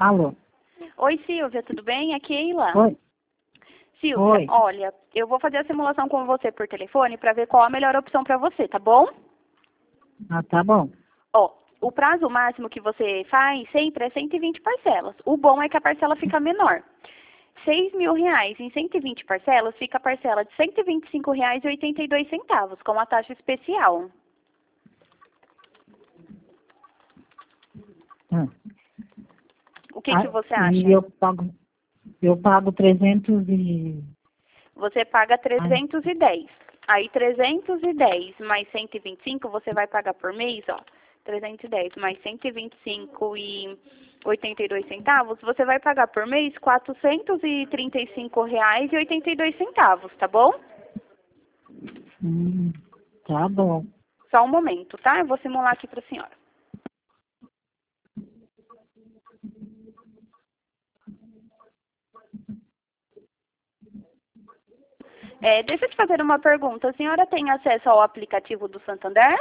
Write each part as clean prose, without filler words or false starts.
Alô? Oi, Silvia, tudo bem? É Keila. Oi? Silvia, Oi. olha, eu vou fazer a simulação com você por telefone para ver qual a melhor opção para você, tá bom? Ah, tá bom. Ó, o prazo máximo que você faz sempre é 120 parcelas. O bom é que a parcela fica menor. R$ 6.000 em 120 parcelas, fica a parcela de R$ 125,82 com a taxa especial. Ah. O que você acha? E eu pago 300 e... Você paga 310. Aí 310 mais 125 você vai pagar por mês, ó. 310 mais 125,82, você vai pagar por mês R$ 435,82, tá bom? Tá bom. Só um momento, tá? Eu vou simular aqui para a senhora. Deixa eu te fazer uma pergunta. A senhora tem acesso ao aplicativo do Santander?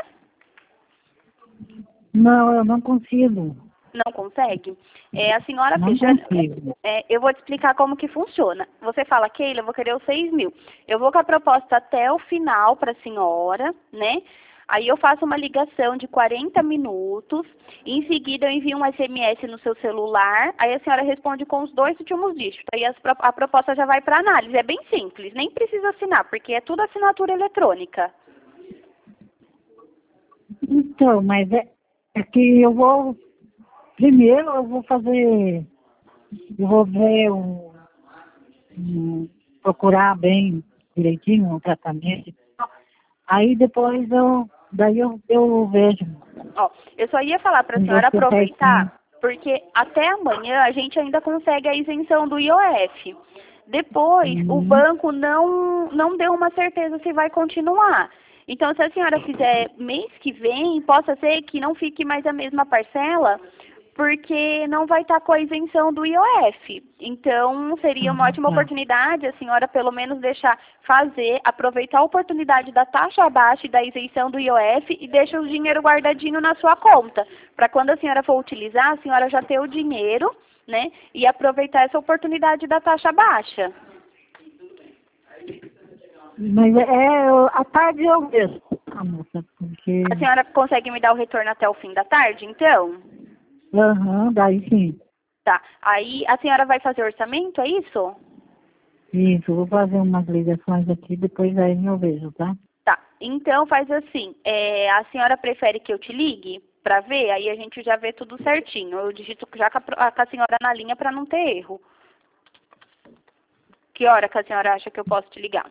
Não, eu não consigo. Não consegue? A senhora Não consigo. eu vou te explicar como que funciona. Você fala, Keila, eu vou querer os 6.000. Eu vou com a proposta até o final para a senhora, né? Aí eu faço uma ligação de 40 minutos. Em seguida eu envio um SMS no seu celular. Aí a senhora responde com os 2 últimos dígitos. Aí a proposta já vai para análise. É bem simples, nem precisa assinar, porque é tudo assinatura eletrônica. Então, mas é que eu vou... Primeiro eu vou fazer... Eu vou ver procurar bem direitinho o tratamento. Aí depois eu vejo. Ó, eu só ia falar para a com senhora você certinho. aproveitar, porque até amanhã a gente ainda consegue a isenção do IOF. Depois, o banco não deu uma certeza se vai continuar. Então, se a senhora fizer mês que vem, possa ser que não fique mais a mesma parcela, porque não vai estar com a isenção do IOF. Então, seria uma ótima Tá. oportunidade a senhora pelo menos aproveitar a oportunidade da taxa baixa e da isenção do IOF e deixa o dinheiro guardadinho na sua conta, para quando a senhora for utilizar, a senhora já ter o dinheiro, né, e aproveitar essa oportunidade da taxa baixa. Mas à tarde eu vejo, moça, porque... A senhora consegue me dar o retorno até o fim da tarde, então? Daí sim. Tá. Aí a senhora vai fazer orçamento, é isso? Isso, vou fazer umas ligações aqui, depois aí eu vejo, tá? Tá. Então faz assim, a senhora prefere que eu te ligue para ver? Aí a gente já vê tudo certinho. Eu digito já com a senhora na linha para não ter erro. Que hora que a senhora acha que eu posso te ligar?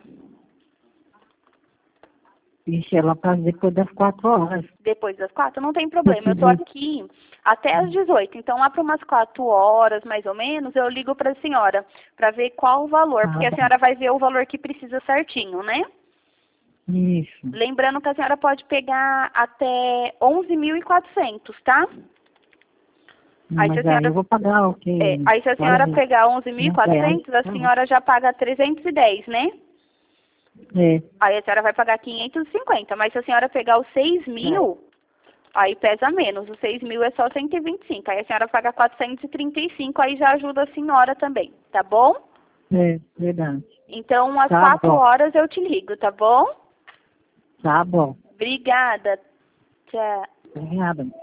Ixi, ela faz depois das 4 horas. Depois das 4? Não tem problema. Eu tô aqui até às 18. Então lá para umas 4 horas, mais ou menos, eu ligo para a senhora para ver qual o valor. Porque a senhora vai ver o valor que precisa certinho, né? Isso. Lembrando que a senhora pode pegar até 11.400, tá? Mas aí eu vou pagar o que... Aí se a senhora pegar 11.400, a senhora já paga 310, né? Aí a senhora vai pagar 550, mas se a senhora pegar os 6.000, aí pesa menos. Os 6.000 é só 125. Aí a senhora paga 435, aí já ajuda a senhora também, tá bom? Verdade. Então, às 4 horas eu te ligo, tá bom? Tá bom. Obrigada. Tchau. Obrigada.